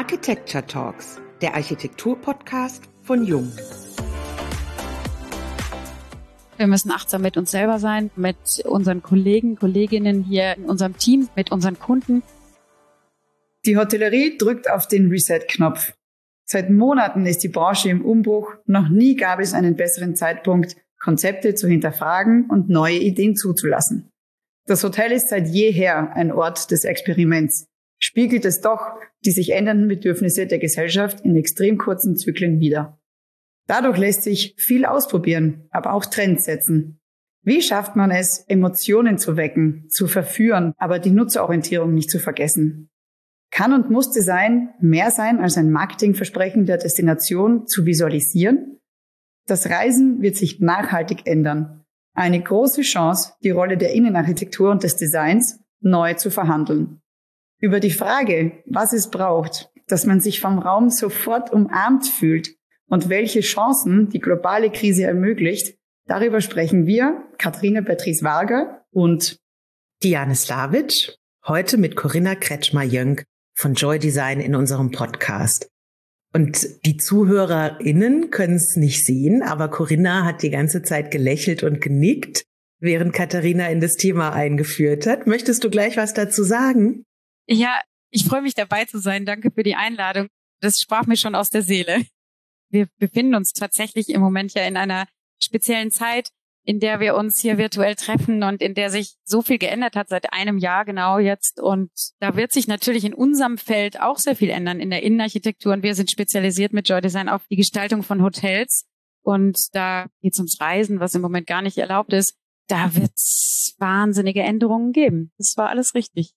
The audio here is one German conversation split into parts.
Architecture Talks, der Architektur-Podcast von Jung. Wir müssen achtsam mit uns selber sein, mit unseren Kollegen, Kolleginnen hier in unserem Team, mit unseren Kunden. Die Hotellerie drückt auf den Reset-Knopf. Seit Monaten ist die Branche im Umbruch. Noch nie gab es einen besseren Zeitpunkt, Konzepte zu hinterfragen und neue Ideen zuzulassen. Das Hotel ist seit jeher ein Ort des Experiments. Spiegelt es doch die sich ändernden Bedürfnisse der Gesellschaft in extrem kurzen Zyklen wider. Dadurch lässt sich viel ausprobieren, aber auch Trends setzen. Wie schafft man es, Emotionen zu wecken, zu verführen, aber die Nutzerorientierung nicht zu vergessen? Kann und muss Design mehr sein als ein Marketingversprechen der Destination zu visualisieren? Das Reisen wird sich nachhaltig ändern. Eine große Chance, die Rolle der Innenarchitektur und des Designs neu zu verhandeln. Über die Frage, was es braucht, dass man sich vom Raum sofort umarmt fühlt und welche Chancen die globale Krise ermöglicht, darüber sprechen wir, Katharina Beatrice-Varga und Diane Slavic, heute mit Corinna Kretschmer-Jönk von Joy Design in unserem Podcast. Und die ZuhörerInnen können es nicht sehen, aber Corinna hat die ganze Zeit gelächelt und genickt, während Katharina in das Thema eingeführt hat. Möchtest du gleich was dazu sagen? Ja, ich freue mich dabei zu sein. Danke für die Einladung. Das sprach mir schon aus der Seele. Wir befinden uns tatsächlich im Moment ja in einer speziellen Zeit, in der wir uns hier virtuell treffen und in der sich so viel geändert hat seit einem Jahr genau jetzt. Und da wird sich natürlich in unserem Feld auch sehr viel ändern in der Innenarchitektur. Und wir sind spezialisiert mit Joy Design auf die Gestaltung von Hotels. Und da geht es ums Reisen, was im Moment gar nicht erlaubt ist. Da wird es wahnsinnige Änderungen geben. Das war alles richtig.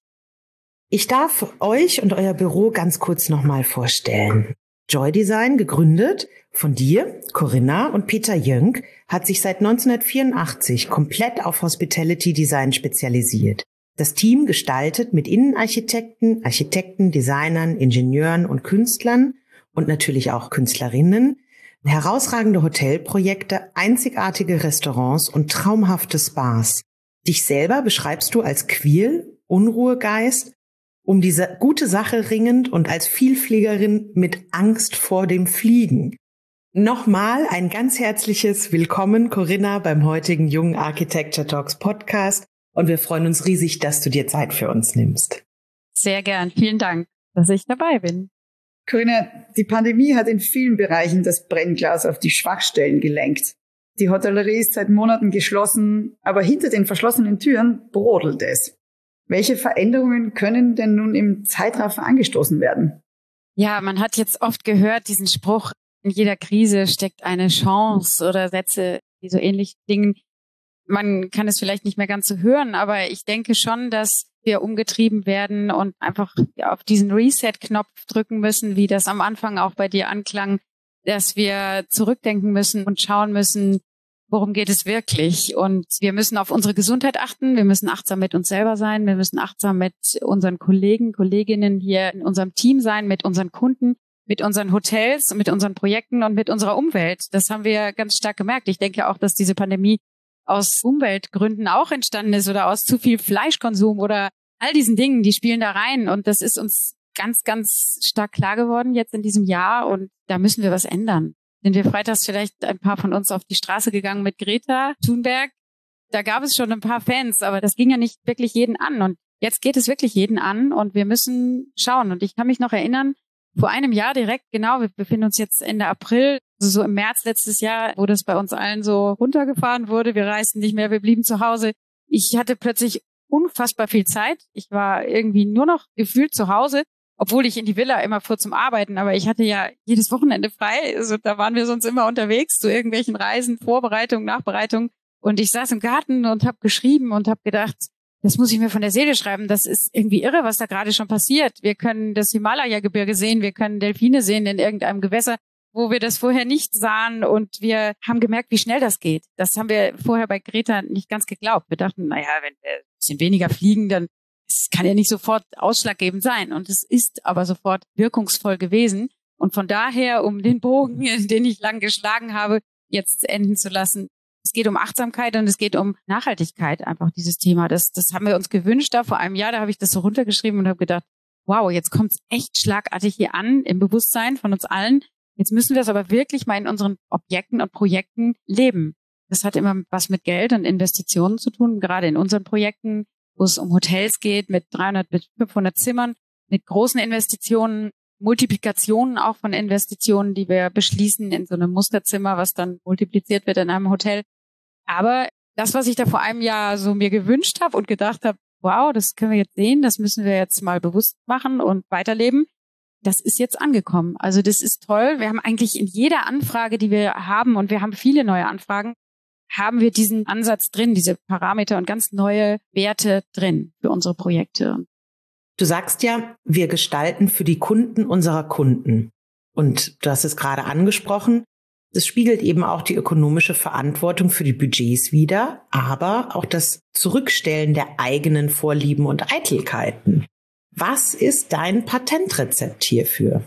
Ich darf euch und euer Büro ganz kurz nochmal vorstellen. Joy Design, gegründet von dir, Corinna, und Peter Jönk, hat sich seit 1984 komplett auf Hospitality Design spezialisiert. Das Team gestaltet mit Innenarchitekten, Architekten, Designern, Ingenieuren und Künstlern und natürlich auch Künstlerinnen herausragende Hotelprojekte, einzigartige Restaurants und traumhafte Spas. Dich selber beschreibst du als queer, Unruhegeist, um diese gute Sache ringend und als Vielfliegerin mit Angst vor dem Fliegen. Nochmal ein ganz herzliches Willkommen, Corinna, beim heutigen Jung Architecture Talks Podcast. Und wir freuen uns riesig, dass du dir Zeit für uns nimmst. Sehr gern. Vielen Dank, dass ich dabei bin. Corinna, die Pandemie hat in vielen Bereichen das Brennglas auf die Schwachstellen gelenkt. Die Hotellerie ist seit Monaten geschlossen, aber hinter den verschlossenen Türen brodelt es. Welche Veränderungen können denn nun im Zeitraffer angestoßen werden? Ja, man hat jetzt oft gehört, diesen Spruch, in jeder Krise steckt eine Chance oder Sätze, die so ähnlich klingen. Man kann es vielleicht nicht mehr ganz so hören, aber ich denke schon, dass wir umgetrieben werden und einfach auf diesen Reset-Knopf drücken müssen, wie das am Anfang auch bei dir anklang, dass wir zurückdenken müssen und schauen müssen, worum geht es wirklich? Und wir müssen auf unsere Gesundheit achten. Wir müssen achtsam mit uns selber sein. Wir müssen achtsam mit unseren Kollegen, Kolleginnen hier in unserem Team sein, mit unseren Kunden, mit unseren Hotels, mit unseren Projekten und mit unserer Umwelt. Das haben wir ganz stark gemerkt. Ich denke auch, dass diese Pandemie aus Umweltgründen auch entstanden ist oder aus zu viel Fleischkonsum oder all diesen Dingen, die spielen da rein. Und das ist uns ganz, ganz stark klar geworden jetzt in diesem Jahr. Und da müssen wir was ändern. Sind wir freitags vielleicht ein paar von uns auf die Straße gegangen mit Greta Thunberg. Da gab es schon ein paar Fans, aber das ging ja nicht wirklich jeden an. Und jetzt geht es wirklich jeden an und wir müssen schauen. Und ich kann mich noch erinnern, vor einem Jahr direkt, genau, wir befinden uns jetzt Ende April, also so im März letztes Jahr, wo das bei uns allen so runtergefahren wurde. Wir reisten nicht mehr, wir blieben zu Hause. Ich hatte plötzlich unfassbar viel Zeit. Ich war irgendwie nur noch gefühlt zu Hause. Obwohl ich in die Villa immer fuhr zum Arbeiten, aber ich hatte ja jedes Wochenende frei. Also da waren wir sonst immer unterwegs zu irgendwelchen Reisen, Vorbereitung, Nachbereitung. Und ich saß im Garten und habe geschrieben und habe gedacht, das muss ich mir von der Seele schreiben. Das ist irgendwie irre, was da gerade schon passiert. Wir können das Himalaya-Gebirge sehen, wir können Delfine sehen in irgendeinem Gewässer, wo wir das vorher nicht sahen. Und wir haben gemerkt, wie schnell das geht. Das haben wir vorher bei Greta nicht ganz geglaubt. Wir dachten, naja, wenn wir ein bisschen weniger fliegen, dann es kann ja nicht sofort ausschlaggebend sein. Und es ist aber sofort wirkungsvoll gewesen. Und von daher, um den Bogen, den ich lang geschlagen habe, jetzt enden zu lassen, es geht um Achtsamkeit und es geht um Nachhaltigkeit, einfach dieses Thema. Das haben wir uns gewünscht da vor einem Jahr. Da habe ich das so runtergeschrieben und habe gedacht, wow, jetzt kommt es echt schlagartig hier an im Bewusstsein von uns allen. Jetzt müssen wir es aber wirklich mal in unseren Objekten und Projekten leben. Das hat immer was mit Geld und Investitionen zu tun, gerade in unseren Projekten, wo es um Hotels geht mit 300 bis 500 Zimmern, mit großen Investitionen, Multiplikationen auch von Investitionen, die wir beschließen in so einem Musterzimmer, was dann multipliziert wird in einem Hotel. Aber das, was ich da vor einem Jahr so mir gewünscht habe und gedacht habe, wow, das können wir jetzt sehen, das müssen wir jetzt mal bewusst machen und weiterleben, das ist jetzt angekommen. Also das ist toll. Wir haben eigentlich in jeder Anfrage, die wir haben, und wir haben viele neue Anfragen, haben wir diesen Ansatz drin, diese Parameter und ganz neue Werte drin für unsere Projekte. Du sagst ja, wir gestalten für die Kunden unserer Kunden. Und du hast es gerade angesprochen, das spiegelt eben auch die ökonomische Verantwortung für die Budgets wider, aber auch das Zurückstellen der eigenen Vorlieben und Eitelkeiten. Was ist dein Patentrezept hierfür?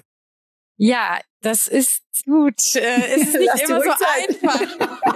Ja, das ist gut. Es ist nicht immer so einfach.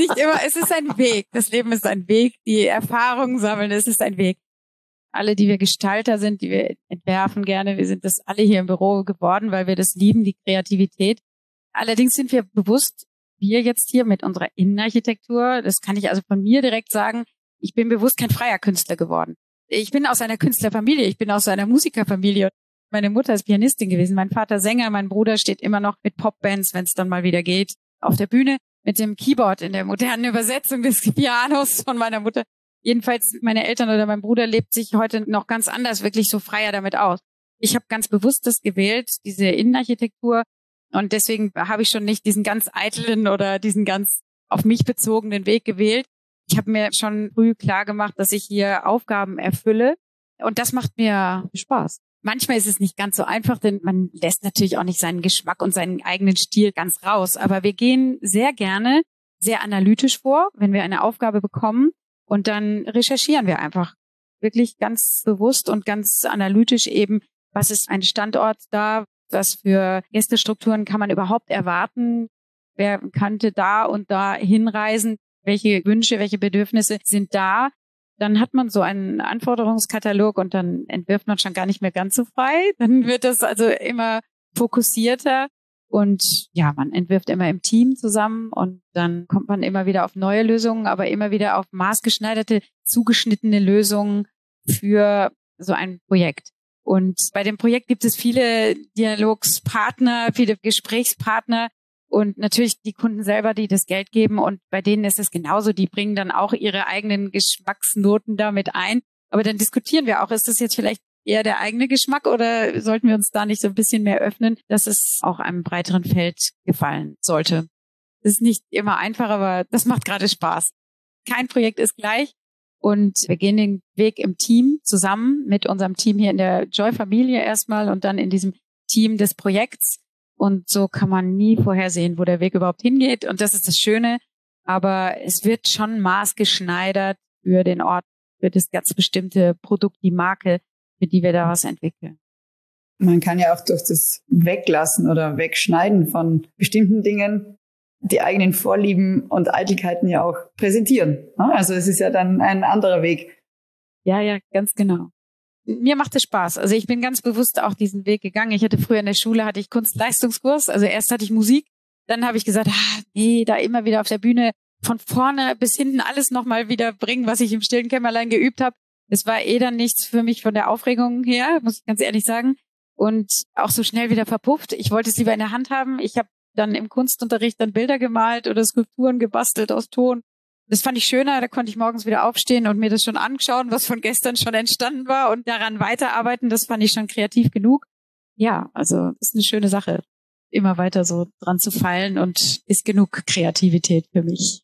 Es ist ein Weg. Das Leben ist ein Weg. Die Erfahrungen sammeln, es ist ein Weg. Alle, die wir Gestalter sind, die wir entwerfen gerne, wir sind das alle hier im Büro geworden, weil wir das lieben, die Kreativität. Allerdings sind wir bewusst, wir jetzt hier mit unserer Innenarchitektur, das kann ich also von mir direkt sagen, ich bin bewusst kein freier Künstler geworden. Ich bin aus einer Künstlerfamilie, ich bin aus einer Musikerfamilie. Meine Mutter ist Pianistin gewesen, mein Vater Sänger, mein Bruder steht immer noch mit Popbands, wenn es dann mal wieder geht, auf der Bühne mit dem Keyboard in der modernen Übersetzung des Pianos von meiner Mutter. Jedenfalls, meine Eltern oder mein Bruder lebt sich heute noch ganz anders, wirklich so freier damit aus. Ich habe ganz bewusst das gewählt, diese Innenarchitektur. Und deswegen habe ich schon nicht diesen ganz eitlen oder diesen ganz auf mich bezogenen Weg gewählt. Ich habe mir schon früh klar gemacht, dass ich hier Aufgaben erfülle. Und das macht mir Spaß. Manchmal ist es nicht ganz so einfach, denn man lässt natürlich auch nicht seinen Geschmack und seinen eigenen Stil ganz raus. Aber wir gehen sehr gerne sehr analytisch vor, wenn wir eine Aufgabe bekommen. Und dann recherchieren wir einfach wirklich ganz bewusst und ganz analytisch eben, was ist ein Standort da, was für Gästestrukturen kann man überhaupt erwarten, wer könnte da und da hinreisen, welche Wünsche, welche Bedürfnisse sind da. Dann hat man so einen Anforderungskatalog und dann entwirft man schon gar nicht mehr ganz so frei. Dann wird das also immer fokussierter und ja, man entwirft immer im Team zusammen und dann kommt man immer wieder auf neue Lösungen, aber immer wieder auf maßgeschneiderte, zugeschnittene Lösungen für so ein Projekt. Und bei dem Projekt gibt es viele Dialogspartner, viele Gesprächspartner und natürlich die Kunden selber, die das Geld geben. Und bei denen ist es genauso. Die bringen dann auch ihre eigenen Geschmacksnoten da mit ein. Aber dann diskutieren wir auch, ist das jetzt vielleicht eher der eigene Geschmack oder sollten wir uns da nicht so ein bisschen mehr öffnen, dass es auch einem breiteren Feld gefallen sollte? Das ist nicht immer einfach, aber das macht gerade Spaß. Kein Projekt ist gleich. Und wir gehen den Weg im Team zusammen mit unserem Team hier in der Joy-Familie erstmal und dann in diesem Team des Projekts. Und so kann man nie vorhersehen, wo der Weg überhaupt hingeht. Und das ist das Schöne. Aber es wird schon maßgeschneidert für den Ort, für das ganz bestimmte Produkt, die Marke, für die wir da was entwickeln. Man kann ja auch durch das Weglassen oder Wegschneiden von bestimmten Dingen die eigenen Vorlieben und Eitelkeiten ja auch präsentieren. Also es ist ja dann ein anderer Weg. Ja, ganz genau. Mir macht es Spaß. Also ich bin ganz bewusst auch diesen Weg gegangen. Ich hatte früher in der Schule, hatte ich Kunstleistungskurs. Also erst hatte ich Musik. Dann habe ich gesagt, nee, da immer wieder auf der Bühne von vorne bis hinten alles nochmal wieder bringen, was ich im stillen Kämmerlein geübt habe. Es war dann nichts für mich von der Aufregung her, muss ich ganz ehrlich sagen. Und auch so schnell wieder verpufft. Ich wollte es lieber in der Hand haben. Ich habe dann im Kunstunterricht dann Bilder gemalt oder Skulpturen gebastelt aus Ton. Das fand ich schöner, da konnte ich morgens wieder aufstehen und mir das schon anschauen, was von gestern schon entstanden war und daran weiterarbeiten. Das fand ich schon kreativ genug. Ja, also das ist eine schöne Sache, immer weiter so dran zu feilen und ist genug Kreativität für mich.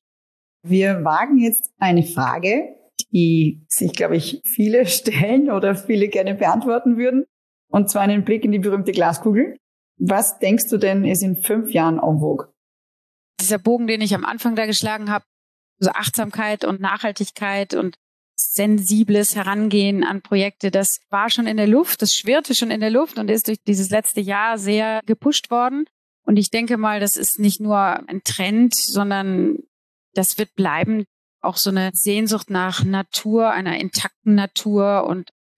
Wir wagen jetzt eine Frage, die sich, glaube ich, viele stellen oder viele gerne beantworten würden. Und zwar einen Blick in die berühmte Glaskugel. Was denkst du denn, ist in 5 Jahren en vogue? Dieser Bogen, den ich am Anfang da geschlagen habe, so Achtsamkeit und Nachhaltigkeit und sensibles Herangehen an Projekte, das war schon in der Luft, das schwirrte schon in der Luft und ist durch dieses letzte Jahr sehr gepusht worden. Und ich denke mal, das ist nicht nur ein Trend, sondern das wird bleiben. Auch so eine Sehnsucht nach Natur, einer intakten Natur und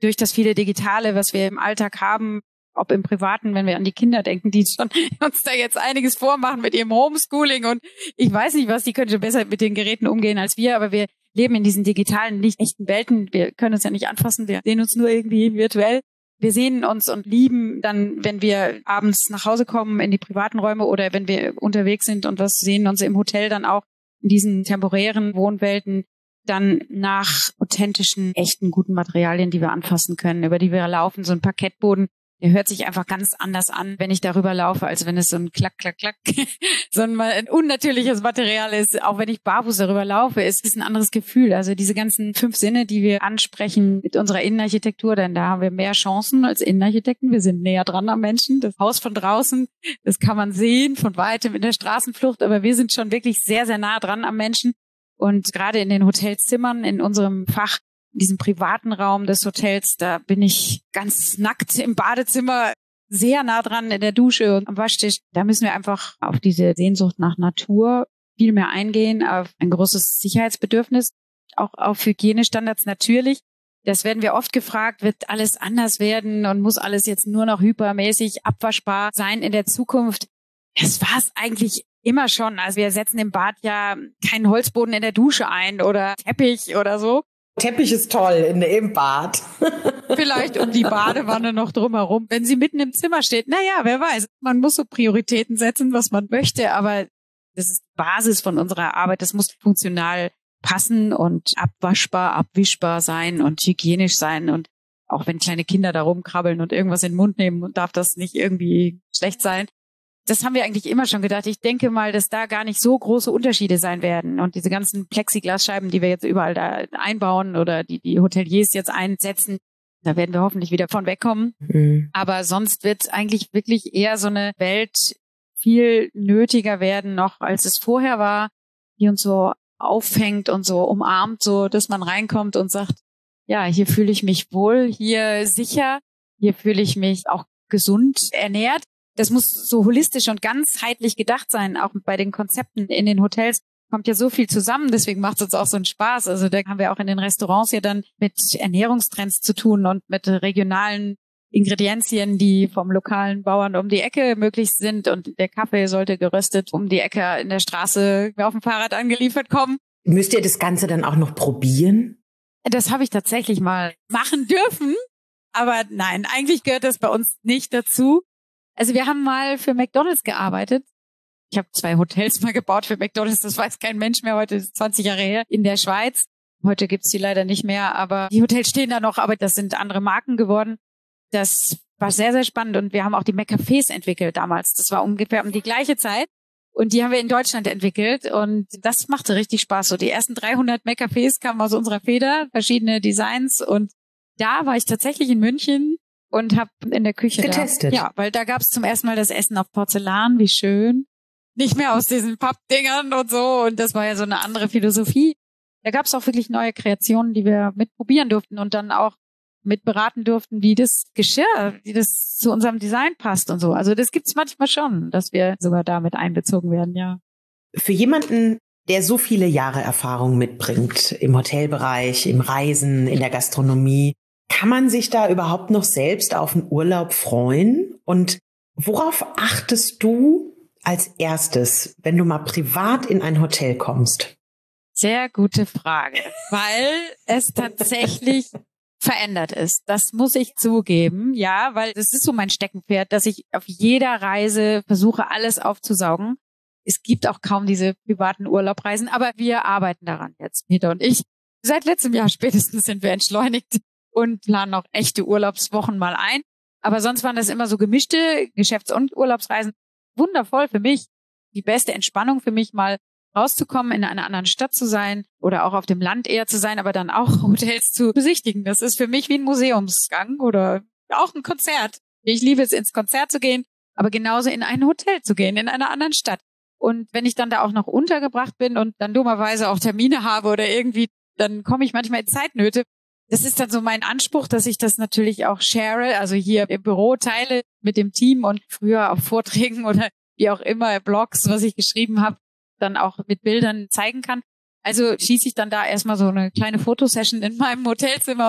durch das viele Digitale, was wir im Alltag haben, ob im Privaten, wenn wir an die Kinder denken, die schon uns da jetzt einiges vormachen mit ihrem Homeschooling und ich weiß nicht was, die können schon besser mit den Geräten umgehen als wir, aber wir leben in diesen digitalen, nicht echten Welten. Wir können uns ja nicht anfassen, wir sehen uns nur irgendwie virtuell. Wir sehen uns und lieben dann, wenn wir abends nach Hause kommen in die privaten Räume oder wenn wir unterwegs sind und was sehen uns im Hotel dann auch in diesen temporären Wohnwelten dann nach authentischen, echten, guten Materialien, die wir anfassen können, über die wir laufen, so ein Parkettboden. Der hört sich einfach ganz anders an, wenn ich darüber laufe, als wenn es so ein Klack, Klack, Klack, so ein unnatürliches Material ist. Auch wenn ich barfuß darüber laufe, ist es ein anderes Gefühl. Also diese ganzen 5 Sinne, die wir ansprechen mit unserer Innenarchitektur, denn da haben wir mehr Chancen als Innenarchitekten. Wir sind näher dran am Menschen. Das Haus von draußen, das kann man sehen von weitem in der Straßenflucht, aber wir sind schon wirklich sehr, sehr nah dran am Menschen. Und gerade in den Hotelzimmern, in unserem Fach, in diesem privaten Raum des Hotels, da bin ich ganz nackt im Badezimmer, sehr nah dran in der Dusche und am Waschtisch. Da müssen wir einfach auf diese Sehnsucht nach Natur viel mehr eingehen, auf ein großes Sicherheitsbedürfnis, auch auf Hygienestandards natürlich. Das werden wir oft gefragt, wird alles anders werden und muss alles jetzt nur noch hypermäßig abwaschbar sein in der Zukunft? Das war es eigentlich immer schon. Also wir setzen im Bad ja keinen Holzboden in der Dusche ein oder Teppich oder so. Teppich ist toll im Bad. Vielleicht um die Badewanne noch drumherum. Wenn sie mitten im Zimmer steht, naja, wer weiß. Man muss so Prioritäten setzen, was man möchte, aber das ist die Basis von unserer Arbeit. Das muss funktional passen und abwaschbar, abwischbar sein und hygienisch sein. Und auch wenn kleine Kinder da rumkrabbeln und irgendwas in den Mund nehmen, darf das nicht irgendwie schlecht sein. Das haben wir eigentlich immer schon gedacht. Ich denke mal, dass da gar nicht so große Unterschiede sein werden. Und diese ganzen Plexiglasscheiben, die wir jetzt überall da einbauen oder die Hoteliers jetzt einsetzen, da werden wir hoffentlich wieder von wegkommen. Mhm. Aber sonst wird eigentlich wirklich eher so eine Welt viel nötiger werden noch, als es vorher war, die uns so auffängt und so umarmt, so dass man reinkommt und sagt, ja, hier fühle ich mich wohl, hier sicher, hier fühle ich mich auch gesund ernährt. Das muss so holistisch und ganzheitlich gedacht sein, auch bei den Konzepten in den Hotels kommt ja so viel zusammen, deswegen macht es uns auch so einen Spaß. Also da haben wir auch in den Restaurants ja dann mit Ernährungstrends zu tun und mit regionalen Ingredienzien, die vom lokalen Bauern um die Ecke möglich sind und der Kaffee sollte geröstet um die Ecke in der Straße auf dem Fahrrad angeliefert kommen. Müsst ihr das Ganze dann auch noch probieren? Das habe ich tatsächlich mal machen dürfen, aber nein, eigentlich gehört das bei uns nicht dazu. Also wir haben mal für McDonald's gearbeitet. Ich habe 2 Hotels mal gebaut für McDonald's. Das weiß kein Mensch mehr. Heute ist 20 Jahre her in der Schweiz. Heute gibt's die leider nicht mehr. Aber die Hotels stehen da noch. Aber das sind andere Marken geworden. Das war sehr, sehr spannend. Und wir haben auch die McCafés entwickelt damals. Das war ungefähr um die gleiche Zeit. Und die haben wir in Deutschland entwickelt. Und das machte richtig Spaß. So die ersten 300 McCafés kamen aus unserer Feder. Verschiedene Designs. Und da war ich tatsächlich in München und habe in der Küche getestet. Ja, weil da gab's zum ersten Mal das Essen auf Porzellan, wie schön. Nicht mehr aus diesen Pappdingern und so. Und das war ja so eine andere Philosophie. Da gab's auch wirklich neue Kreationen, die wir mitprobieren durften und dann auch mitberaten durften, wie das Geschirr, wie das zu unserem Design passt und so. Also das gibt's manchmal schon, dass wir sogar damit einbezogen werden, ja. Für jemanden, der so viele Jahre Erfahrung mitbringt im Hotelbereich, im Reisen, in der Gastronomie, kann man sich da überhaupt noch selbst auf einen Urlaub freuen? Und worauf achtest du als erstes, wenn du mal privat in ein Hotel kommst? Sehr gute Frage, weil es tatsächlich verändert ist. Das muss ich zugeben, ja, weil das ist so mein Steckenpferd, dass ich auf jeder Reise versuche, alles aufzusaugen. Es gibt auch kaum diese privaten Urlaubreisen, aber wir arbeiten daran jetzt, Peter und ich. Seit letztem Jahr spätestens sind wir entschleunigt und planen auch echte Urlaubswochen mal ein. Aber sonst waren das immer so gemischte Geschäfts- und Urlaubsreisen. Wundervoll für mich. Die beste Entspannung für mich, mal rauszukommen, in einer anderen Stadt zu sein oder auch auf dem Land eher zu sein, aber dann auch Hotels zu besichtigen. Das ist für mich wie ein Museumsgang oder auch ein Konzert. Ich liebe es, ins Konzert zu gehen, aber genauso in ein Hotel zu gehen, in einer anderen Stadt. Und wenn ich dann da auch noch untergebracht bin und dann dummerweise auch Termine habe oder irgendwie, dann komme ich manchmal in Zeitnöte. Das ist dann so mein Anspruch, dass ich das natürlich auch share, also hier im Büro teile mit dem Team und früher auf Vorträgen oder wie auch immer Blogs, was ich geschrieben habe, dann auch mit Bildern zeigen kann. Also schieße ich dann da erstmal so eine kleine Fotosession in meinem Hotelzimmer.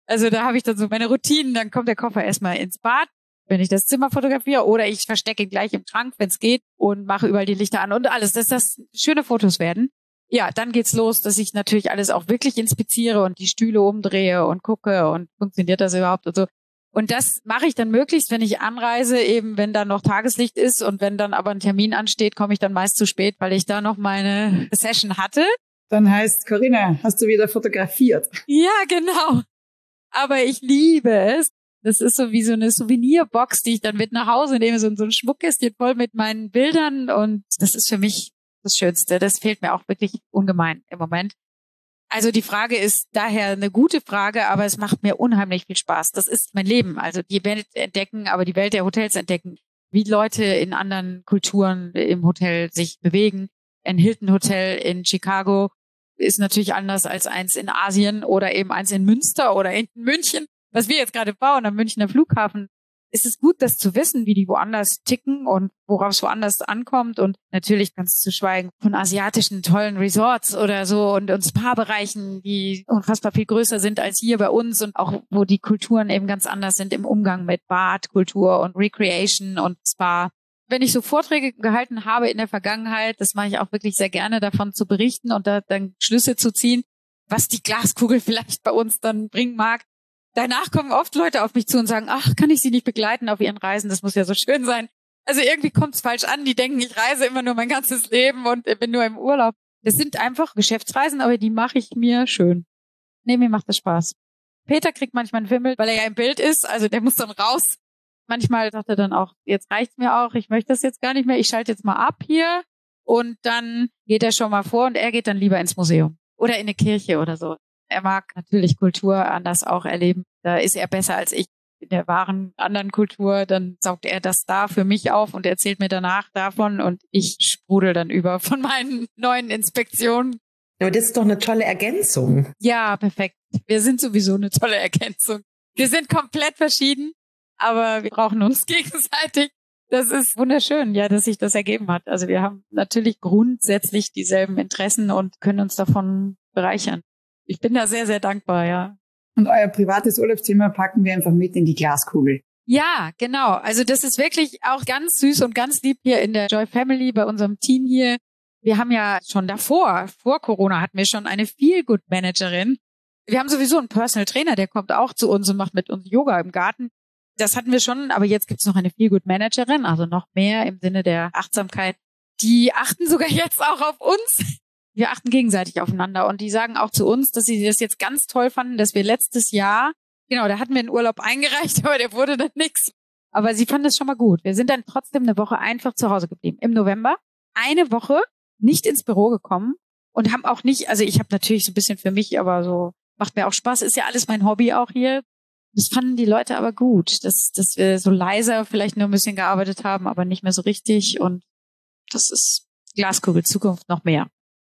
Also da habe ich dann so meine Routinen, dann kommt der Koffer erstmal ins Bad, wenn ich das Zimmer fotografiere, oder ich verstecke ihn gleich im Schrank, wenn es geht, und mache überall die Lichter an und alles, dass das schöne Fotos werden. Ja, dann geht's los, dass ich natürlich alles auch wirklich inspiziere und die Stühle umdrehe und gucke und funktioniert das überhaupt und so. Und das mache ich dann möglichst, wenn ich anreise, eben wenn dann noch Tageslicht ist, und wenn dann aber ein Termin ansteht, komme ich dann meist zu spät, weil ich da noch meine Session hatte. Dann heißt, Corinna, hast du wieder fotografiert? Ja, genau. Aber ich liebe es. Das ist so wie so eine Souvenirbox, die ich dann mit nach Hause nehme, so ein Schmuckkästchen voll mit meinen Bildern, und das ist für mich das Schönste. Das fehlt mir auch wirklich ungemein im Moment. Also die Frage ist daher eine gute Frage, aber es macht mir unheimlich viel Spaß. Das ist mein Leben. Also die Welt entdecken, aber die Welt der Hotels entdecken, wie Leute in anderen Kulturen im Hotel sich bewegen. Ein Hilton Hotel in Chicago ist natürlich anders als eins in Asien oder eben eins in Münster oder in München, was wir jetzt gerade bauen am Münchner Flughafen. Es ist gut, das zu wissen, wie die woanders ticken und worauf es woanders ankommt. Und natürlich ganz zu schweigen von asiatischen tollen Resorts oder so und Spa-Bereichen, die unfassbar viel größer sind als hier bei uns und auch wo die Kulturen eben ganz anders sind im Umgang mit Badkultur und Recreation und Spa. Wenn ich so Vorträge gehalten habe in der Vergangenheit, das mache ich auch wirklich sehr gerne, davon zu berichten und da dann Schlüsse zu ziehen, was die Glaskugel vielleicht bei uns dann bringen mag. Danach kommen oft Leute auf mich zu und sagen, ach, kann ich Sie nicht begleiten auf Ihren Reisen? Das muss ja so schön sein. Also irgendwie kommt es falsch an. Die denken, ich reise immer nur mein ganzes Leben und bin nur im Urlaub. Das sind einfach Geschäftsreisen, aber die mache ich mir schön. Nee, mir macht das Spaß. Peter kriegt manchmal einen Wimmel, weil er ja im Bild ist. Also der muss dann raus. Manchmal sagt er dann auch, jetzt reicht's mir auch. Ich möchte das jetzt gar nicht mehr. Ich schalte jetzt mal ab hier. Und dann geht er schon mal vor und er geht dann lieber ins Museum oder in eine Kirche oder so. Er mag natürlich Kultur anders auch erleben. Da ist er besser als ich in der wahren anderen Kultur. Dann saugt er das da für mich auf und erzählt mir danach davon und ich sprudel dann über von meinen neuen Inspektionen. Aber das ist doch eine tolle Ergänzung. Ja, perfekt. Wir sind sowieso eine tolle Ergänzung. Wir sind komplett verschieden, aber wir brauchen uns gegenseitig. Das ist wunderschön, ja, dass sich das ergeben hat. Also wir haben natürlich grundsätzlich dieselben Interessen und können uns davon bereichern. Ich bin da sehr, sehr dankbar, ja. Und euer privates Urlaubszimmer packen wir einfach mit in die Glaskugel. Ja, genau. Also das ist wirklich auch ganz süß und ganz lieb hier in der Joy Family bei unserem Team hier. Wir haben ja schon davor, vor Corona, hatten wir schon eine Feel-Good-Managerin. Wir haben sowieso einen Personal Trainer, der kommt auch zu uns und macht mit uns Yoga im Garten. Das hatten wir schon, aber jetzt gibt's noch eine Feel-Good-Managerin, also noch mehr im Sinne der Achtsamkeit. Die achten sogar jetzt auch auf uns. Wir achten gegenseitig aufeinander und die sagen auch zu uns, dass sie das jetzt ganz toll fanden, dass wir letztes Jahr, genau, da hatten wir einen Urlaub eingereicht, aber der wurde dann nix. Aber sie fanden es schon mal gut. Wir sind dann trotzdem eine Woche einfach zu Hause geblieben. Im November eine Woche nicht ins Büro gekommen und haben auch nicht, also ich habe natürlich so ein bisschen für mich, aber so macht mir auch Spaß, ist ja alles mein Hobby auch hier. Das fanden die Leute aber gut, dass wir so leiser vielleicht nur ein bisschen gearbeitet haben, aber nicht mehr so richtig und das ist Glaskugel, Zukunft noch mehr.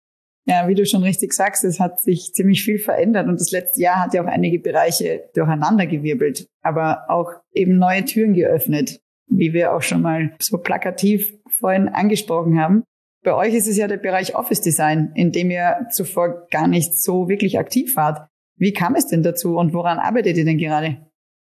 Ja, wie du schon richtig sagst, es hat sich ziemlich viel verändert und das letzte Jahr hat ja auch einige Bereiche durcheinandergewirbelt, aber auch eben neue Türen geöffnet, wie wir auch schon mal so plakativ vorhin angesprochen haben. Bei euch ist es ja der Bereich Office Design, in dem ihr zuvor gar nicht so wirklich aktiv wart. Wie kam es denn dazu und woran arbeitet ihr denn gerade?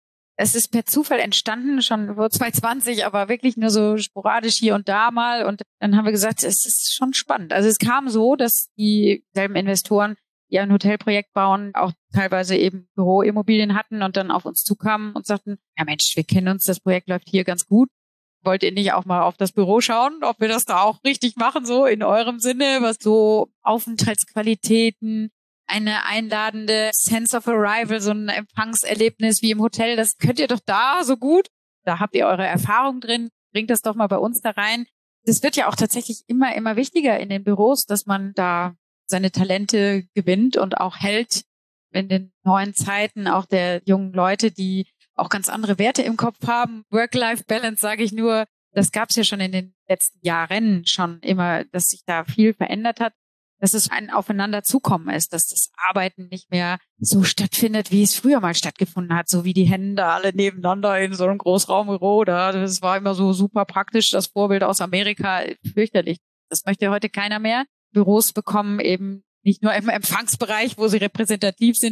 Es ist per Zufall entstanden, schon vor 2020, aber wirklich nur so sporadisch hier und da mal. Und dann haben wir gesagt, es ist schon spannend. Also es kam so, dass dieselben Investoren, die ein Hotelprojekt bauen, auch teilweise eben Büroimmobilien hatten und dann auf uns zukamen und sagten, ja Mensch, wir kennen uns, das Projekt läuft hier ganz gut. Wollt ihr nicht auch mal auf das Büro schauen, ob wir das da auch richtig machen, so in eurem Sinne, was so Aufenthaltsqualitäten, eine einladende Sense of Arrival, so ein Empfangserlebnis wie im Hotel, das könnt ihr doch da so gut. Da habt ihr eure Erfahrung drin, bringt das doch mal bei uns da rein. Das wird ja auch tatsächlich immer wichtiger in den Büros, dass man da seine Talente gewinnt und auch hält in den neuen Zeiten auch der jungen Leute, die auch ganz andere Werte im Kopf haben. Work-Life-Balance, sage ich nur, das gab es ja schon in den letzten Jahren schon immer, dass sich da viel verändert hat. Dass es ein Aufeinanderzukommen ist, dass das Arbeiten nicht mehr so stattfindet, wie es früher mal stattgefunden hat, so wie die Hände alle nebeneinander in so einem Großraumbüro. Das war immer so super praktisch, das Vorbild aus Amerika, fürchterlich. Das möchte heute keiner mehr. Büros bekommen eben nicht nur im Empfangsbereich, wo sie repräsentativ sind,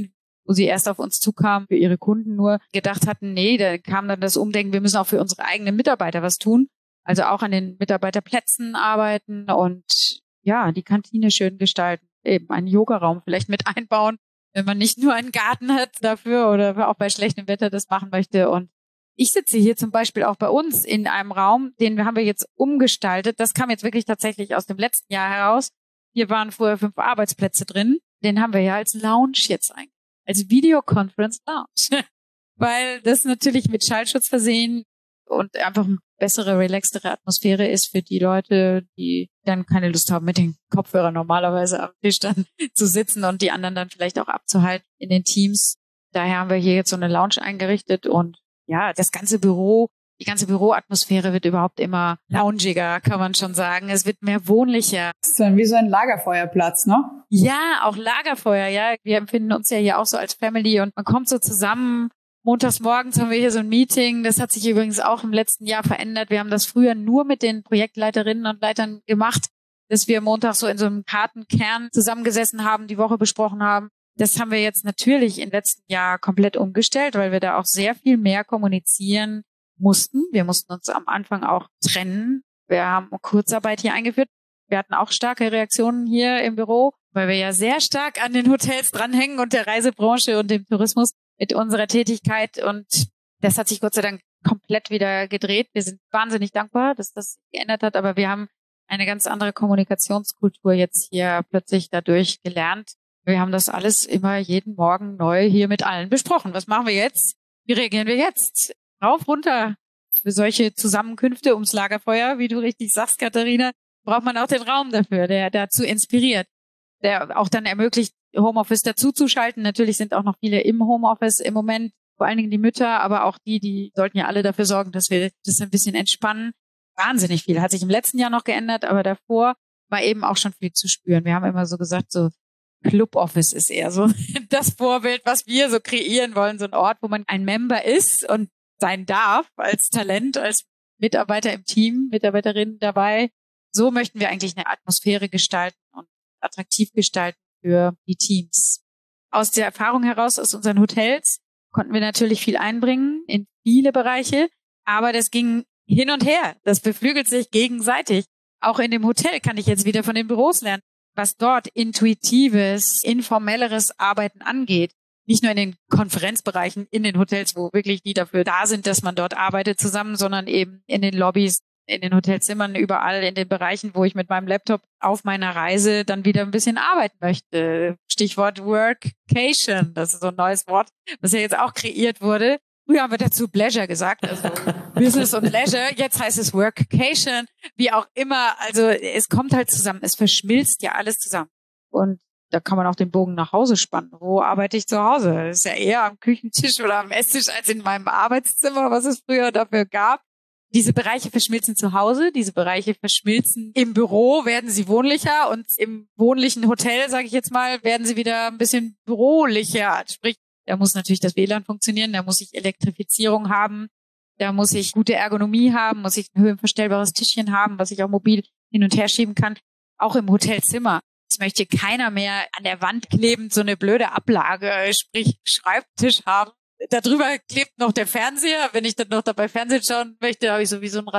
wo sie erst auf uns zukamen, für ihre Kunden nur gedacht hatten, nee, da kam dann das Umdenken, wir müssen auch für unsere eigenen Mitarbeiter was tun. Also auch an den Mitarbeiterplätzen arbeiten und ja, die Kantine schön gestalten, eben einen Yogaraum vielleicht mit einbauen, wenn man nicht nur einen Garten hat dafür oder auch bei schlechtem Wetter das machen möchte. Und ich sitze hier zum Beispiel auch bei uns in einem Raum, den haben wir jetzt umgestaltet. Das kam jetzt wirklich tatsächlich aus dem letzten Jahr heraus. Hier waren vorher 5 Arbeitsplätze drin. Den haben wir ja als Lounge jetzt eigentlich, als Videoconference Lounge. Weil das natürlich mit Schallschutz versehen und einfach eine bessere, relaxtere Atmosphäre ist für die Leute, die dann keine Lust haben, mit den Kopfhörern normalerweise am Tisch dann zu sitzen und die anderen dann vielleicht auch abzuhalten in den Teams. Daher haben wir hier jetzt so eine Lounge eingerichtet und ja, das ganze Büro, die ganze Büroatmosphäre wird überhaupt immer loungiger, kann man schon sagen. Es wird mehr wohnlicher. Das ist dann wie so ein Lagerfeuerplatz, ne? Ja, auch Lagerfeuer, ja. Wir empfinden uns ja hier auch so als Family und man kommt so zusammen. Montags morgens haben wir hier so ein Meeting. Das hat sich übrigens auch im letzten Jahr verändert. Wir haben das früher nur mit den Projektleiterinnen und Leitern gemacht, dass wir montags so in so einem harten Kern zusammengesessen haben, die Woche besprochen haben. Das haben wir jetzt natürlich im letzten Jahr komplett umgestellt, weil wir da auch sehr viel mehr kommunizieren mussten. Wir mussten uns am Anfang auch trennen. Wir haben Kurzarbeit hier eingeführt. Wir hatten auch starke Reaktionen hier im Büro, weil wir ja sehr stark an den Hotels dranhängen und der Reisebranche und dem Tourismus mit unserer Tätigkeit. Und das hat sich Gott sei Dank komplett wieder gedreht. Wir sind wahnsinnig dankbar, dass das geändert hat. Aber wir haben eine ganz andere Kommunikationskultur jetzt hier plötzlich dadurch gelernt. Wir haben das alles immer jeden Morgen neu hier mit allen besprochen. Was machen wir jetzt? Wie reagieren wir jetzt? Rauf, runter. Für solche Zusammenkünfte ums Lagerfeuer, wie du richtig sagst, Katharina, braucht man auch den Raum dafür, der dazu inspiriert, der auch dann ermöglicht, Homeoffice dazuzuschalten. Natürlich sind auch noch viele im Homeoffice im Moment, vor allen Dingen die Mütter, aber auch die sollten ja alle dafür sorgen, dass wir das ein bisschen entspannen. Wahnsinnig viel. Hat sich im letzten Jahr noch geändert, aber davor war eben auch schon viel zu spüren. Wir haben immer so gesagt, so Club Office ist eher so das Vorbild, was wir so kreieren wollen. So ein Ort, wo man ein Member ist und sein darf als Talent, als Mitarbeiter im Team, Mitarbeiterinnen dabei. So möchten wir eigentlich eine Atmosphäre gestalten und attraktiv gestalten für die Teams. Aus der Erfahrung heraus aus unseren Hotels konnten wir natürlich viel einbringen in viele Bereiche, aber das ging hin und her. Das beflügelt sich gegenseitig. Auch in dem Hotel kann ich jetzt wieder von den Büros lernen, was dort intuitives, informelleres Arbeiten angeht. Nicht nur in den Konferenzbereichen, in den Hotels, wo wirklich die dafür da sind, dass man dort arbeitet zusammen, sondern eben in den Lobbys, in den Hotelzimmern, überall in den Bereichen, wo ich mit meinem Laptop auf meiner Reise dann wieder ein bisschen arbeiten möchte. Stichwort Workcation, das ist so ein neues Wort, was ja jetzt auch kreiert wurde. Früher haben wir dazu Pleasure gesagt, also Business und Leisure. Jetzt heißt es Workcation, wie auch immer. Also es kommt halt zusammen, es verschmilzt ja alles zusammen. Und da kann man auch den Bogen nach Hause spannen. Wo arbeite ich zu Hause? Das ist ja eher am Küchentisch oder am Esstisch als in meinem Arbeitszimmer, was es früher dafür gab. Diese Bereiche verschmilzen zu Hause, diese Bereiche verschmilzen im Büro, werden sie wohnlicher und im wohnlichen Hotel, sage ich jetzt mal, werden sie wieder ein bisschen bürolicher. Sprich, da muss natürlich das WLAN funktionieren, da muss ich Elektrifizierung haben, da muss ich gute Ergonomie haben, muss ich ein höhenverstellbares Tischchen haben, was ich auch mobil hin und her schieben kann. Auch im Hotelzimmer. Es möchte keiner mehr an der Wand klebend so eine blöde Ablage, sprich Schreibtisch haben. Darüber klebt noch der Fernseher. Wenn ich dann noch dabei Fernsehen schauen möchte, habe ich sowieso ein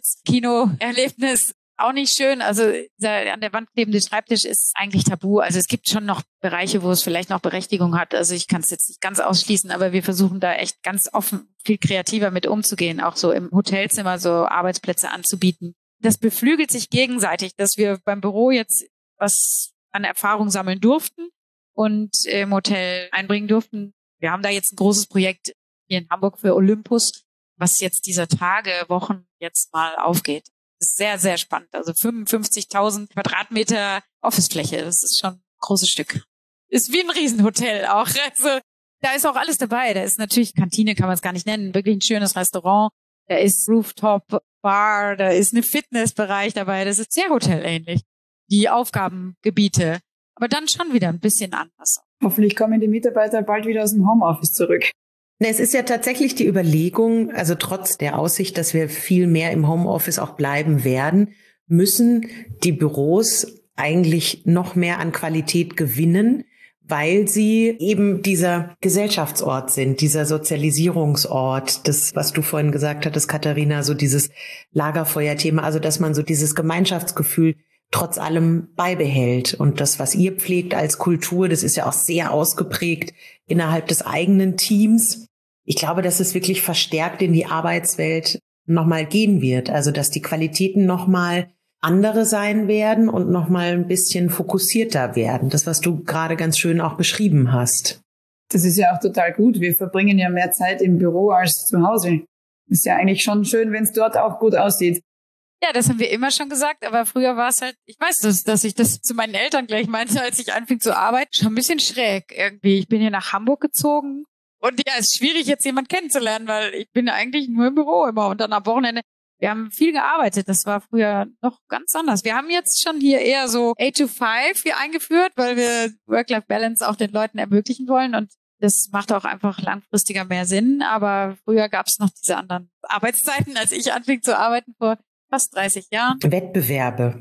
Rasiersitz-Kino-Erlebnis. Auch nicht schön. Also dieser an der Wand klebende Schreibtisch ist eigentlich tabu. Also es gibt schon noch Bereiche, wo es vielleicht noch Berechtigung hat. Also ich kann es jetzt nicht ganz ausschließen, aber wir versuchen da echt ganz offen, viel kreativer mit umzugehen. Auch so im Hotelzimmer so Arbeitsplätze anzubieten. Das beflügelt sich gegenseitig, dass wir beim Büro jetzt was an Erfahrung sammeln durften und im Hotel einbringen durften. Wir haben da jetzt ein großes Projekt hier in Hamburg für Olympus, was jetzt dieser Tage, Wochen jetzt mal aufgeht. Das ist sehr, sehr spannend. Also 55.000 Quadratmeter Officefläche. Das ist schon ein großes Stück. Ist wie ein Riesenhotel auch. Also da ist auch alles dabei. Da ist natürlich Kantine, kann man es gar nicht nennen. Wirklich ein schönes Restaurant. Da ist Rooftop Bar. Da ist eine Fitnessbereich dabei. Das ist sehr hotelähnlich. Die Aufgabengebiete. Aber dann schon wieder ein bisschen anders. Hoffentlich kommen die Mitarbeiter bald wieder aus dem Homeoffice zurück. Es ist ja tatsächlich die Überlegung, also trotz der Aussicht, dass wir viel mehr im Homeoffice auch bleiben werden, müssen die Büros eigentlich noch mehr an Qualität gewinnen, weil sie eben dieser Gesellschaftsort sind, dieser Sozialisierungsort, das, was du vorhin gesagt hattest, Katharina, so dieses Lagerfeuerthema, also dass man so dieses Gemeinschaftsgefühl trotz allem beibehält. Und das, was ihr pflegt als Kultur, das ist ja auch sehr ausgeprägt innerhalb des eigenen Teams. Ich glaube, dass es wirklich verstärkt in die Arbeitswelt nochmal gehen wird. Also, dass die Qualitäten nochmal andere sein werden und nochmal ein bisschen fokussierter werden. Das, was du gerade ganz schön auch beschrieben hast. Das ist ja auch total gut. Wir verbringen ja mehr Zeit im Büro als zu Hause. Ist ja eigentlich schon schön, wenn es dort auch gut aussieht. Ja, das haben wir immer schon gesagt, aber früher war es halt, ich weiß, dass ich das zu meinen Eltern gleich meinte, als ich anfing zu arbeiten, schon ein bisschen schräg irgendwie. Ich bin hier nach Hamburg gezogen und ja, es ist schwierig, jetzt jemanden kennenzulernen, weil ich bin eigentlich nur im Büro immer und dann am Wochenende. Wir haben viel gearbeitet, das war früher noch ganz anders. Wir haben jetzt schon hier eher so 8 to 5 hier eingeführt, weil wir Work-Life-Balance auch den Leuten ermöglichen wollen und das macht auch einfach langfristiger mehr Sinn, aber früher gab es noch diese anderen Arbeitszeiten, als ich anfing zu arbeiten vor fast 30 Jahren. Wettbewerbe.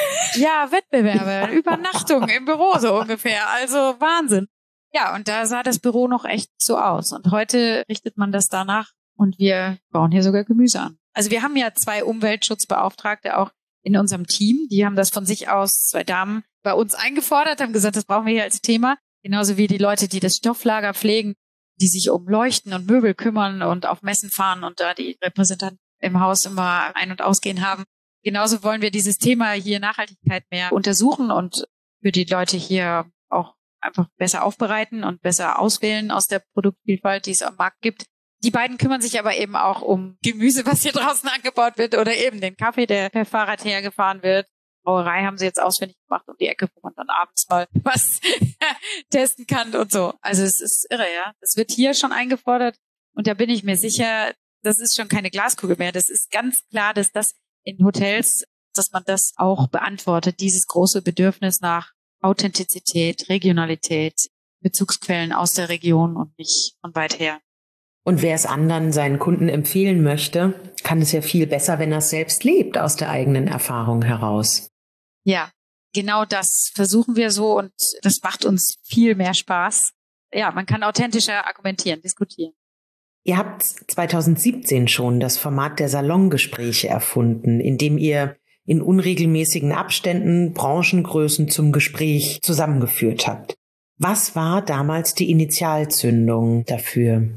Ja, Wettbewerbe, Übernachtung im Büro so ungefähr, also Wahnsinn. Ja, und da sah das Büro noch echt so aus. Und heute richtet man das danach und wir bauen hier sogar Gemüse an. Also wir haben ja 2 Umweltschutzbeauftragte auch in unserem Team. Die haben das von sich aus, 2 Damen, bei uns eingefordert, haben gesagt, das brauchen wir hier als Thema. Genauso wie die Leute, die das Stofflager pflegen, die sich um Leuchten und Möbel kümmern und auf Messen fahren und da die Repräsentanten im Haus immer ein- und ausgehen haben. Genauso wollen wir dieses Thema hier Nachhaltigkeit mehr untersuchen und für die Leute hier auch einfach besser aufbereiten und besser auswählen aus der Produktvielfalt, die es am Markt gibt. Die beiden kümmern sich aber eben auch um Gemüse, was hier draußen angebaut wird oder eben den Kaffee, der per Fahrrad hergefahren wird. Brauerei haben sie jetzt auswendig gemacht um die Ecke, wo man dann abends mal was testen kann und so. Also es ist irre, ja. Das wird hier schon eingefordert und da bin ich mir sicher, das ist schon keine Glaskugel mehr. Das ist ganz klar, dass das in Hotels, dass man das auch beantwortet, dieses große Bedürfnis nach Authentizität, Regionalität, Bezugsquellen aus der Region und nicht von weit her. Und wer es anderen, seinen Kunden empfehlen möchte, kann es ja viel besser, wenn er es selbst lebt, aus der eigenen Erfahrung heraus. Ja, genau das versuchen wir so und das macht uns viel mehr Spaß. Ja, man kann authentischer argumentieren, diskutieren. Ihr habt 2017 schon das Format der Salongespräche erfunden, in dem ihr in unregelmäßigen Abständen Branchengrößen zum Gespräch zusammengeführt habt. Was war damals die Initialzündung dafür?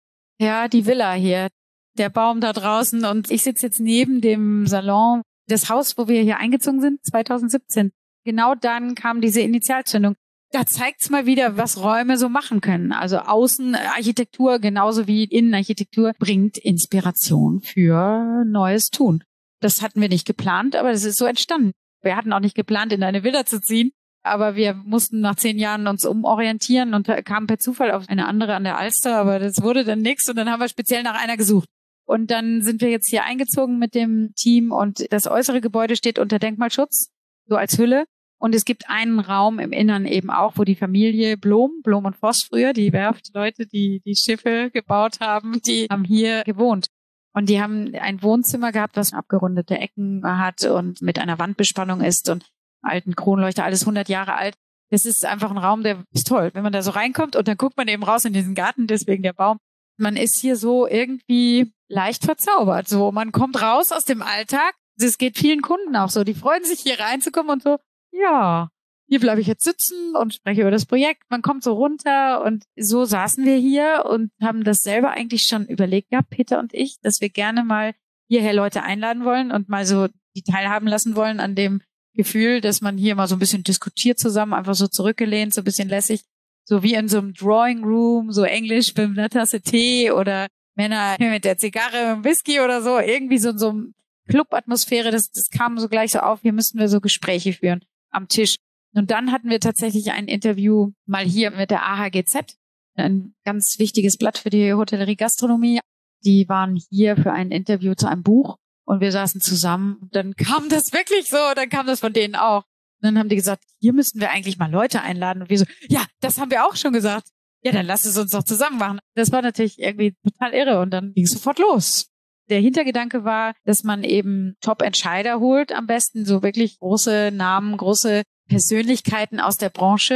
Ja, die Villa hier, der Baum da draußen und ich sitze jetzt neben dem Salon, das Haus, wo wir hier eingezogen sind, 2017. Genau dann kam diese Initialzündung. Da zeigt's mal wieder, was Räume so machen können. Also Außenarchitektur genauso wie Innenarchitektur bringt Inspiration für neues Tun. Das hatten wir nicht geplant, aber das ist so entstanden. Wir hatten auch nicht geplant, in eine Villa zu ziehen, aber wir mussten nach 10 Jahren uns umorientieren und kamen per Zufall auf eine andere an der Alster, aber das wurde dann nichts und dann haben wir speziell nach einer gesucht. Und dann sind wir jetzt hier eingezogen mit dem Team und das äußere Gebäude steht unter Denkmalschutz, so als Hülle. Und es gibt einen Raum im Innern eben auch, wo die Familie Blom und Voss früher, die Werftleute, die Schiffe gebaut haben, die haben hier gewohnt. Und die haben ein Wohnzimmer gehabt, was abgerundete Ecken hat und mit einer Wandbespannung ist und alten Kronleuchter, alles 100 Jahre alt. Das ist einfach ein Raum, der ist toll. Wenn man da so reinkommt und dann guckt man eben raus in diesen Garten, deswegen der Baum. Man ist hier so irgendwie leicht verzaubert. So, man kommt raus aus dem Alltag. Das geht vielen Kunden auch so. Die freuen sich, hier reinzukommen und so, ja, hier bleibe ich jetzt sitzen und spreche über das Projekt. Man kommt so runter und so saßen wir hier und haben das selber eigentlich schon überlegt gehabt, Peter und ich, dass wir gerne mal hierher Leute einladen wollen und mal so die teilhaben lassen wollen an dem Gefühl, dass man hier mal so ein bisschen diskutiert zusammen, einfach so zurückgelehnt, so ein bisschen lässig, so wie in so einem Drawing Room, so Englisch mit einer Tasse Tee oder Männer mit der Zigarre und Whisky oder so, irgendwie so in so einem Club-Atmosphäre, das kam so gleich so auf, hier müssten wir so Gespräche führen am Tisch. Und dann hatten wir tatsächlich ein Interview mal hier mit der AHGZ, ein ganz wichtiges Blatt für die Hotellerie Gastronomie. Die waren hier für ein Interview zu einem Buch und wir saßen zusammen und dann kam das wirklich so, dann kam das von denen auch. Und dann haben die gesagt, hier müssten wir eigentlich mal Leute einladen. Und wir so, ja, das haben wir auch schon gesagt. Ja, dann lass es uns doch zusammen machen. Das war natürlich irgendwie total irre und dann ging es sofort los. Der Hintergedanke war, dass man eben Top-Entscheider holt, am besten so wirklich große Namen, große Persönlichkeiten aus der Branche,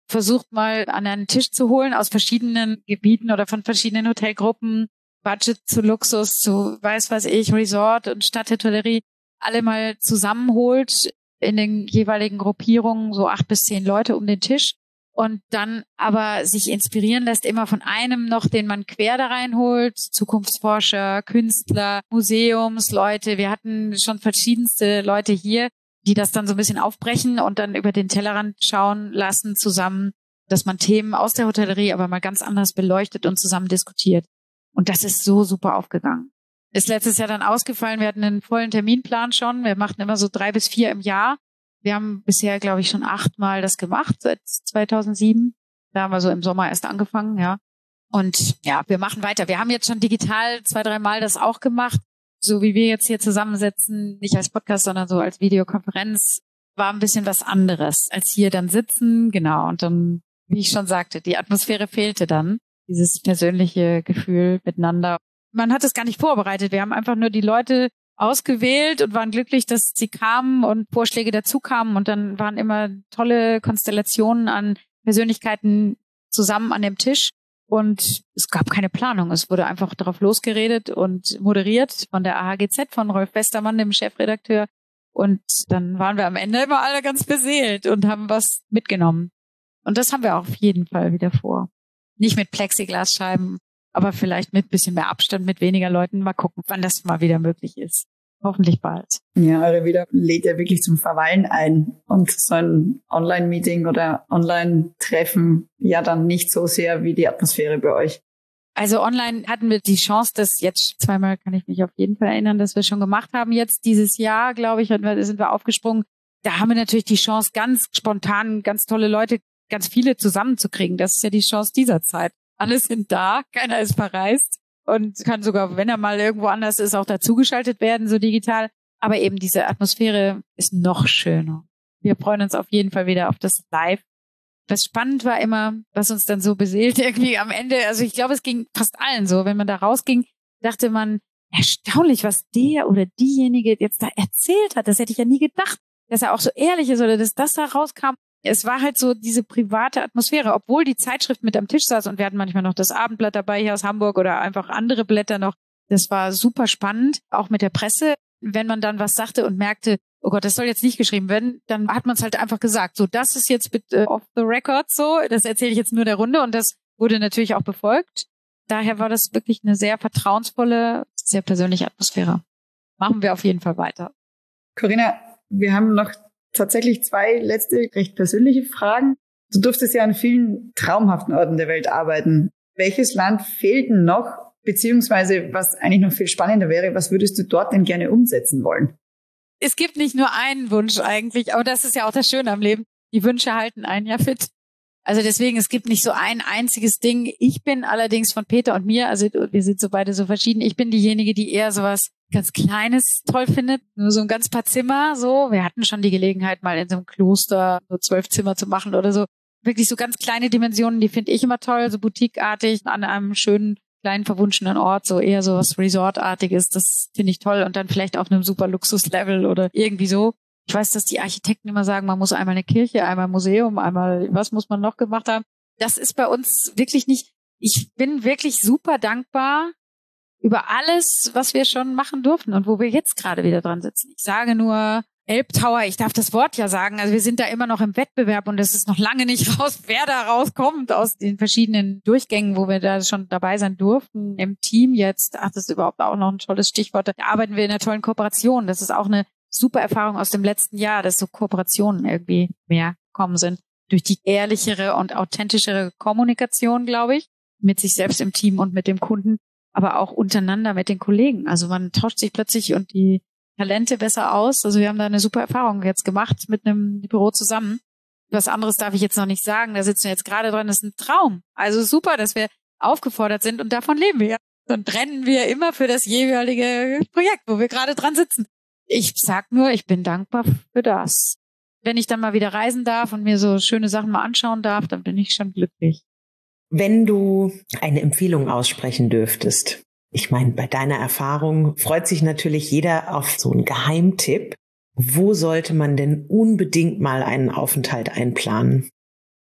versucht mal an einen Tisch zu holen aus verschiedenen Gebieten oder von verschiedenen Hotelgruppen, Budget zu Luxus, zu weiß was ich, Resort und Stadthotellerie, alle mal zusammenholt in den jeweiligen Gruppierungen, so 8 bis 10 Leute um den Tisch und dann aber sich inspirieren lässt, immer von einem noch, den man quer da reinholt, Zukunftsforscher, Künstler, Museumsleute. Wir hatten schon verschiedenste Leute hier, die das dann so ein bisschen aufbrechen und dann über den Tellerrand schauen lassen zusammen, dass man Themen aus der Hotellerie aber mal ganz anders beleuchtet und zusammen diskutiert. Und das ist so super aufgegangen. Ist letztes Jahr dann ausgefallen. Wir hatten einen vollen Terminplan schon. Wir machten immer so 3 bis 4 im Jahr. Wir haben bisher, glaube ich, schon 8 Mal das gemacht seit 2007. Da haben wir so im Sommer erst angefangen, ja. Und ja, wir machen weiter. Wir haben jetzt schon digital 2, 3 Mal das auch gemacht. So wie wir jetzt hier zusammensitzen, nicht als Podcast, sondern so als Videokonferenz, war ein bisschen was anderes als hier dann sitzen. Genau. Und dann, wie ich schon sagte, die Atmosphäre fehlte dann. Dieses persönliche Gefühl miteinander. Man hat es gar nicht vorbereitet. Wir haben einfach nur die Leute ausgewählt und waren glücklich, dass sie kamen und Vorschläge dazu kamen. Und dann waren immer tolle Konstellationen an Persönlichkeiten zusammen an dem Tisch. Und es gab keine Planung. Es wurde einfach darauf losgeredet und moderiert von der AHGZ, von Rolf Westermann, dem Chefredakteur. Und dann waren wir am Ende immer alle ganz beseelt und haben was mitgenommen. Und das haben wir auch auf jeden Fall wieder vor. Nicht mit Plexiglasscheiben, aber vielleicht mit bisschen mehr Abstand, mit weniger Leuten. Mal gucken, wann das mal wieder möglich ist. Hoffentlich bald. Ja, eure wieder lädt ja wirklich zum Verweilen ein. Und so ein Online-Meeting oder Online-Treffen ja dann nicht so sehr wie die Atmosphäre bei euch. Also online hatten wir die Chance, das jetzt 2-mal kann ich mich auf jeden Fall erinnern, dass wir schon gemacht haben. Jetzt dieses Jahr, glaube ich, sind wir aufgesprungen. Da haben wir natürlich die Chance, ganz spontan, ganz tolle Leute, ganz viele zusammenzukriegen. Das ist ja die Chance dieser Zeit. Alle sind da, keiner ist verreist und kann sogar, wenn er mal irgendwo anders ist, auch dazugeschaltet werden, so digital. Aber eben diese Atmosphäre ist noch schöner. Wir freuen uns auf jeden Fall wieder auf das Live. Was spannend war immer, was uns dann so beseelt irgendwie am Ende, also ich glaube, es ging fast allen so, wenn man da rausging, dachte man, erstaunlich, was der oder diejenige jetzt da erzählt hat. Das hätte ich ja nie gedacht, dass er auch so ehrlich ist oder dass das da rauskam. Es war halt so diese private Atmosphäre, obwohl die Zeitschrift mit am Tisch saß und wir hatten manchmal noch das Abendblatt dabei hier aus Hamburg oder einfach andere Blätter noch. Das war super spannend, auch mit der Presse. Wenn man dann was sagte und merkte, oh Gott, das soll jetzt nicht geschrieben werden, dann hat man es halt einfach gesagt. So, das ist jetzt bitte off the record so, das erzähle ich jetzt nur der Runde und das wurde natürlich auch befolgt. Daher war das wirklich eine sehr vertrauensvolle, sehr persönliche Atmosphäre. Machen wir auf jeden Fall weiter. Corinna, wir haben noch tatsächlich 2 letzte, recht persönliche Fragen. Du durftest ja an vielen traumhaften Orten der Welt arbeiten. Welches Land fehlt denn noch? Beziehungsweise, was eigentlich noch viel spannender wäre, was würdest du dort denn gerne umsetzen wollen? Es gibt nicht nur einen Wunsch eigentlich, aber das ist ja auch das Schöne am Leben. Die Wünsche halten einen ja fit. Also deswegen, es gibt nicht so ein einziges Ding. Ich bin allerdings von Peter und mir, also wir sind so beide so verschieden, ich bin diejenige, die eher sowas ganz Kleines toll findet, nur so ein ganz paar Zimmer so. Wir hatten schon die Gelegenheit, mal in so einem Kloster so 12 Zimmer zu machen oder so. Wirklich so ganz kleine Dimensionen, die finde ich immer toll, so boutiqueartig an einem schönen, kleinen, verwunschenen Ort, so eher so was Resortartiges, das finde ich toll und dann vielleicht auf einem super Luxuslevel oder irgendwie so. Ich weiß, dass die Architekten immer sagen, man muss einmal eine Kirche, einmal ein Museum, einmal, was muss man noch gemacht haben. Das ist bei uns wirklich nicht. Ich bin wirklich super dankbar über alles, was wir schon machen durften und wo wir jetzt gerade wieder dran sitzen. Ich sage nur Elbtower, ich darf das Wort ja sagen, also wir sind da immer noch im Wettbewerb und es ist noch lange nicht raus, wer da rauskommt aus den verschiedenen Durchgängen, wo wir da schon dabei sein durften. Im Team jetzt, das ist überhaupt auch noch ein tolles Stichwort, da arbeiten wir in einer tollen Kooperation. Das ist auch eine super Erfahrung aus dem letzten Jahr, dass so Kooperationen irgendwie mehr gekommen sind. Durch die ehrlichere und authentischere Kommunikation, glaube ich, mit sich selbst im Team und mit dem Kunden, aber auch untereinander mit den Kollegen. Also man tauscht sich plötzlich und die Talente besser aus. Also wir haben da eine super Erfahrung jetzt gemacht mit einem Büro zusammen. Was anderes darf ich jetzt noch nicht sagen. Da sitzen wir jetzt gerade dran. Das ist ein Traum. Also super, dass wir aufgefordert sind und davon leben wir. Dann brennen wir immer für das jeweilige Projekt, wo wir gerade dran sitzen. Ich sag nur, ich bin dankbar für das. Wenn ich dann mal wieder reisen darf und mir so schöne Sachen mal anschauen darf, dann bin ich schon glücklich. Wenn du eine Empfehlung aussprechen dürftest, ich meine, bei deiner Erfahrung freut sich natürlich jeder auf so einen Geheimtipp. Wo sollte man denn unbedingt mal einen Aufenthalt einplanen?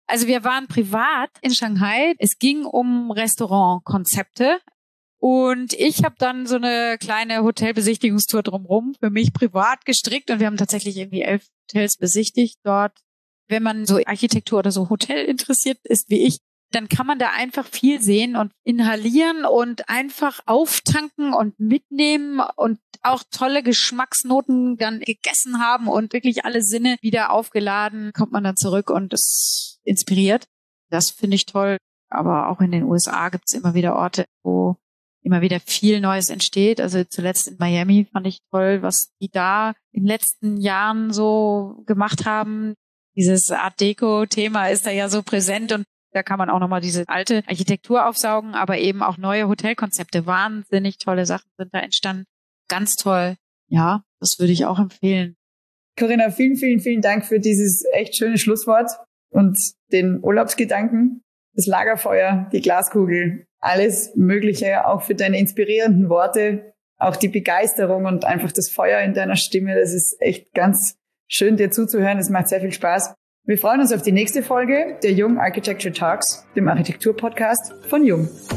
Also wir waren privat in Shanghai. Es ging um Restaurantkonzepte. Und ich habe dann so eine kleine Hotelbesichtigungstour drumherum für mich privat gestrickt. Und wir haben tatsächlich irgendwie 11 Hotels besichtigt dort. Wenn man so Architektur oder so Hotel interessiert ist wie ich, dann kann man da einfach viel sehen und inhalieren und einfach auftanken und mitnehmen und auch tolle Geschmacksnoten dann gegessen haben und wirklich alle Sinne wieder aufgeladen, kommt man dann zurück und es inspiriert. Das finde ich toll. Aber auch in den USA gibt es immer wieder Orte, wo immer wieder viel Neues entsteht. Also zuletzt in Miami fand ich toll, was die da in den letzten Jahren so gemacht haben. Dieses Art Deco-Thema ist da ja so präsent und da kann man auch nochmal diese alte Architektur aufsaugen, aber eben auch neue Hotelkonzepte. Wahnsinnig tolle Sachen sind da entstanden. Ganz toll. Ja, das würde ich auch empfehlen. Corinna, vielen, vielen, vielen Dank für dieses echt schöne Schlusswort und den Urlaubsgedanken, das Lagerfeuer, die Glaskugel, alles Mögliche, auch für deine inspirierenden Worte, auch die Begeisterung und einfach das Feuer in deiner Stimme. Das ist echt ganz schön, dir zuzuhören. Es macht sehr viel Spaß. Wir freuen uns auf die nächste Folge der Jung Architecture Talks, dem Architektur-Podcast von Jung.